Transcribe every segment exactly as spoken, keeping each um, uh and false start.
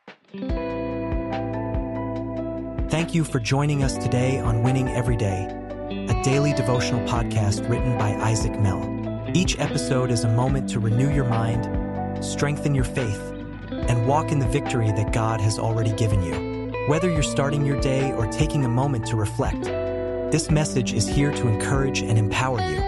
Thank you for joining us today on Winning Every Day, a daily devotional podcast written by Isaac Mell. Each episode is a moment to renew your mind, strengthen your faith, and walk in the victory that God has already given you. Whether you're starting your day or taking a moment to reflect, this message is here to encourage and empower you.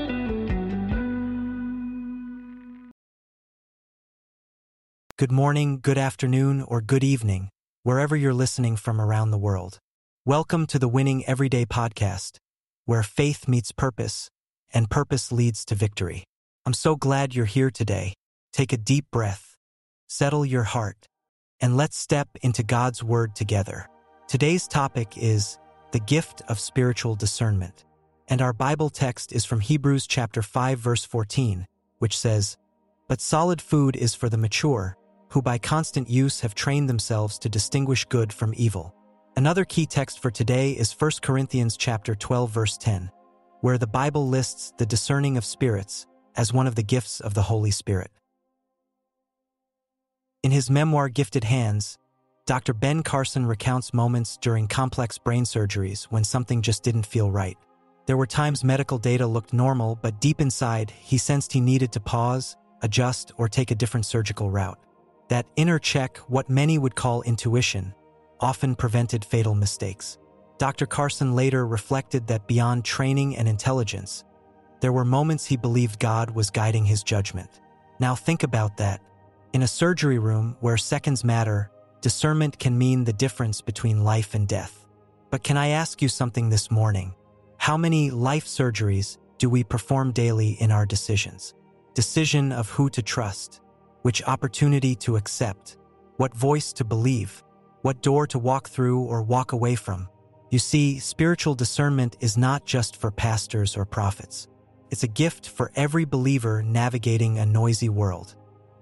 Good morning, good afternoon, or good evening, wherever you're listening from around the world. Welcome to the Winning Everyday podcast, where faith meets purpose and purpose leads to victory. I'm so glad you're here today. Take a deep breath, settle your heart, and let's step into God's Word together. Today's topic is the gift of spiritual discernment, and our Bible text is from Hebrews chapter five, verse fourteen, which says, "But solid food is for the mature, who by constant use have trained themselves to distinguish good from evil." Another key text for today is First Corinthians chapter twelve, verse ten, where the Bible lists the discerning of spirits as one of the gifts of the Holy Spirit. In his memoir, Gifted Hands, Doctor Ben Carson recounts moments during complex brain surgeries when something just didn't feel right. There were times medical data looked normal, but deep inside, he sensed he needed to pause, adjust, or take a different surgical route. That inner check, what many would call intuition, often prevented fatal mistakes. Doctor Carson later reflected that beyond training and intelligence, there were moments he believed God was guiding his judgment. Now think about that. In a surgery room where seconds matter, discernment can mean the difference between life and death. But can I ask you something this morning? How many life surgeries do we perform daily in our decisions? Decision of who to trust, which opportunity to accept, what voice to believe, what door to walk through or walk away from. You see, spiritual discernment is not just for pastors or prophets. It's a gift for every believer navigating a noisy world.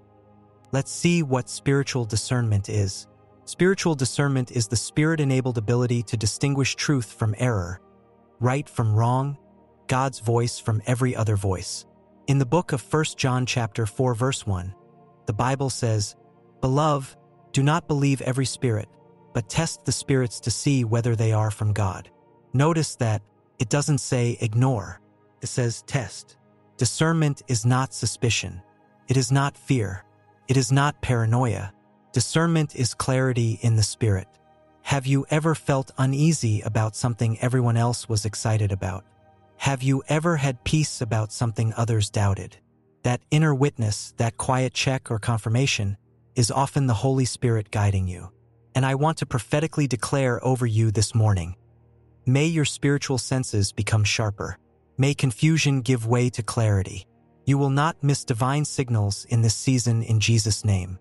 Let's see what spiritual discernment is. Spiritual discernment is the Spirit-enabled ability to distinguish truth from error, right from wrong, God's voice from every other voice. In the book of First John chapter four, verse one, the Bible says, "Beloved, do not believe every spirit, but test the spirits to see whether they are from God." Notice that it doesn't say ignore. It says test. Discernment is not suspicion. It is not fear. It is not paranoia. Discernment is clarity in the Spirit. Have you ever felt uneasy about something everyone else was excited about? Have you ever had peace about something others doubted? That inner witness, that quiet check or confirmation, is often the Holy Spirit guiding you. And I want to prophetically declare over you this morning, may your spiritual senses become sharper. May confusion give way to clarity. You will not miss divine signals in this season in Jesus' name.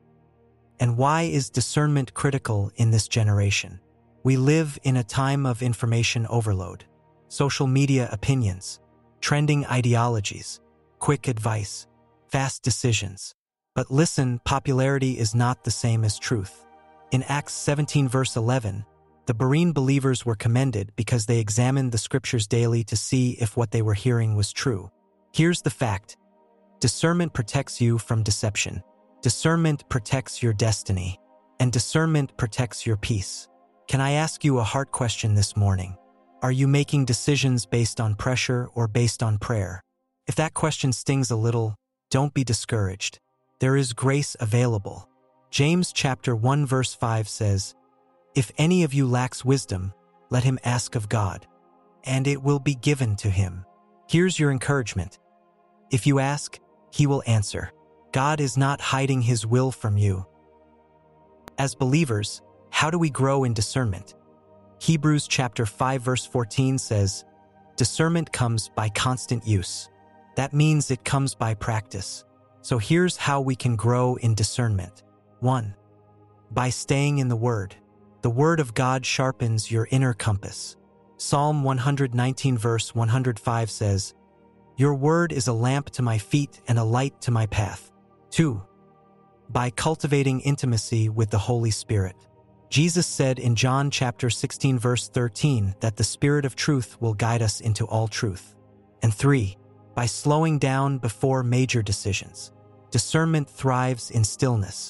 And why is discernment critical in this generation? We live in a time of information overload, social media opinions, trending ideologies, quick advice, fast decisions. But listen, popularity is not the same as truth. In Acts seventeen, verse eleven, the Berean believers were commended because they examined the scriptures daily to see if what they were hearing was true. Here's the fact. Discernment protects you from deception. Discernment protects your destiny. And discernment protects your peace. Can I ask you a heart question this morning? Are you making decisions based on pressure or based on prayer? If that question stings a little, don't be discouraged. There is grace available. James chapter one, verse five says, "If any of you lacks wisdom, let him ask of God, and it will be given to him." Here's your encouragement. If you ask, he will answer. God is not hiding his will from you. As believers, how do we grow in discernment? Hebrews chapter five, verse fourteen says, "Discernment comes by constant use." That means it comes by practice. So here's how we can grow in discernment. One, by staying in the Word. The Word of God sharpens your inner compass. Psalm one nineteen, verse one oh five says, "Your word is a lamp to my feet and a light to my path." Two, by cultivating intimacy with the Holy Spirit. Jesus said in John chapter sixteen, verse thirteen, that the Spirit of truth will guide us into all truth. And three, by slowing down before major decisions. Discernment thrives in stillness,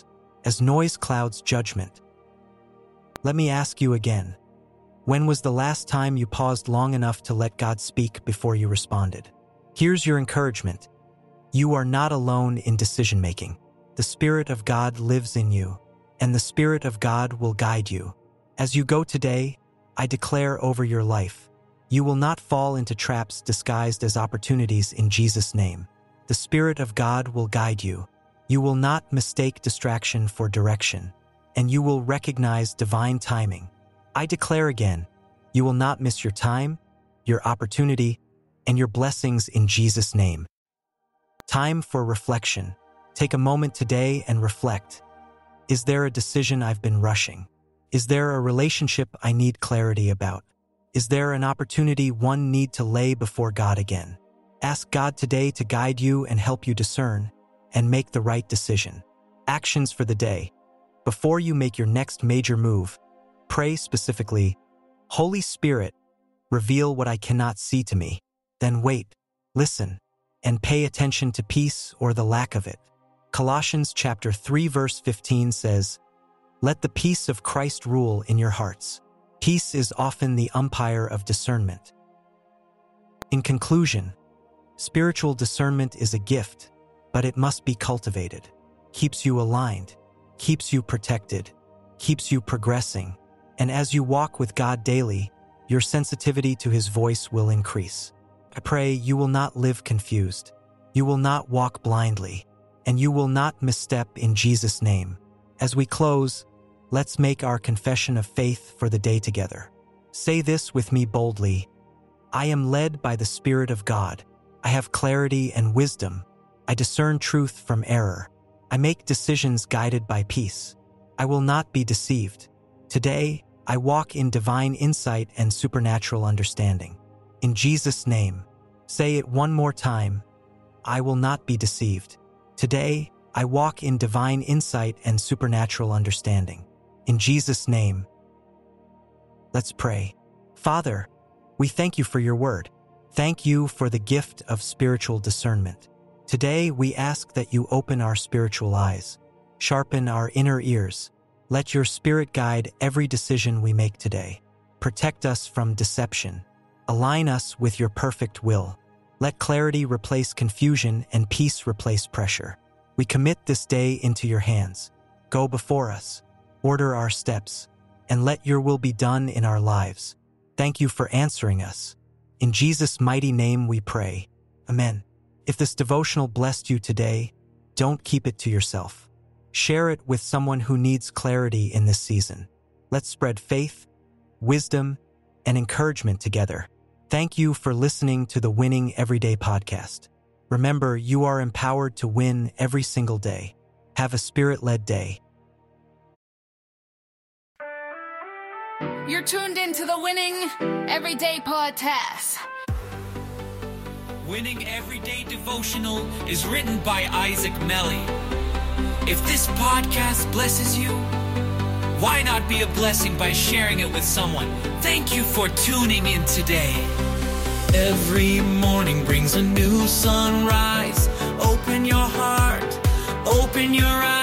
as noise clouds judgment. Let me ask you again. When was the last time you paused long enough to let God speak before you responded? Here's your encouragement. You are not alone in decision-making. The Spirit of God lives in you, and the Spirit of God will guide you. As you go today, I declare over your life, you will not fall into traps disguised as opportunities in Jesus' name. The Spirit of God will guide you. You will not mistake distraction for direction, and you will recognize divine timing. I declare again, you will not miss your time, your opportunity, and your blessings in Jesus' name. Time for reflection. Take a moment today and reflect. Is there a decision I've been rushing? Is there a relationship I need clarity about? Is there an opportunity one need to lay before God again? Ask God today to guide you and help you discern and make the right decision. Actions for the day. Before you make your next major move, pray specifically, Holy Spirit, reveal what I cannot see to me. Then wait, listen, and pay attention to peace or the lack of it. Colossians chapter three verse fifteen says, "Let the peace of Christ rule in your hearts." Peace is often the umpire of discernment. In conclusion, spiritual discernment is a gift, but it must be cultivated. Keeps you aligned, keeps you protected, keeps you progressing, and as you walk with God daily, your sensitivity to His voice will increase. I pray you will not live confused, you will not walk blindly, and you will not misstep in Jesus' name. As we close, let's make our confession of faith for the day together. Say this with me boldly. I am led by the Spirit of God. I have clarity and wisdom. I discern truth from error. I make decisions guided by peace. I will not be deceived. Today, I walk in divine insight and supernatural understanding. In Jesus' name, say it one more time. I will not be deceived. Today, I walk in divine insight and supernatural understanding. In Jesus' name, let's pray. Father, we thank you for your word. Thank you for the gift of spiritual discernment. Today, we ask that you open our spiritual eyes, sharpen our inner ears. Let your Spirit guide every decision we make today. Protect us from deception. Align us with your perfect will. Let clarity replace confusion and peace replace pressure. We commit this day into your hands. Go before us. Order our steps, and let your will be done in our lives. Thank you for answering us. In Jesus' mighty name we pray. Amen. If this devotional blessed you today, don't keep it to yourself. Share it with someone who needs clarity in this season. Let's spread faith, wisdom, and encouragement together. Thank you for listening to the Winning Everyday podcast. Remember, you are empowered to win every single day. Have a Spirit-led day. You're tuned into the Winning Everyday podcast. Winning Everyday Devotional is written by Isaac Melly. If this podcast blesses you, why not be a blessing by sharing it with someone? Thank you for tuning in today. Every morning brings a new sunrise. Open your heart, open your eyes.